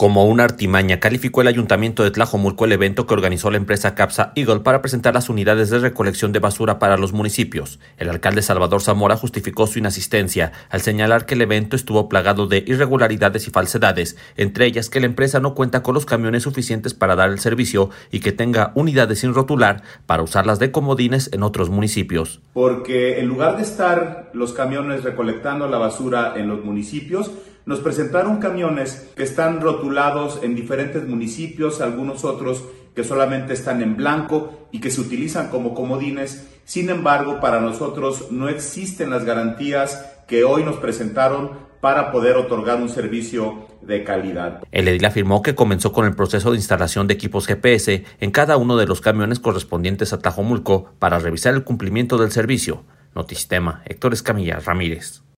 Como una artimaña, calificó el Ayuntamiento de Tlajomulco el evento que organizó la empresa Capsa Eagle para presentar las unidades de recolección de basura para los municipios. El alcalde Salvador Zamora justificó su inasistencia al señalar que el evento estuvo plagado de irregularidades y falsedades, entre ellas que la empresa no cuenta con los camiones suficientes para dar el servicio y que tenga unidades sin rotular para usarlas de comodines en otros municipios. Porque en lugar de estar los camiones recolectando la basura en los municipios, nos presentaron camiones que están rotulados en diferentes municipios, algunos otros que solamente están en blanco y que se utilizan como comodines. Sin embargo, para nosotros no existen las garantías que hoy nos presentaron para poder otorgar un servicio de calidad. El edil afirmó que comenzó con el proceso de instalación de equipos GPS en cada uno de los camiones correspondientes a Tlajomulco para revisar el cumplimiento del servicio. Notisistema, Héctor Escamilla Ramírez.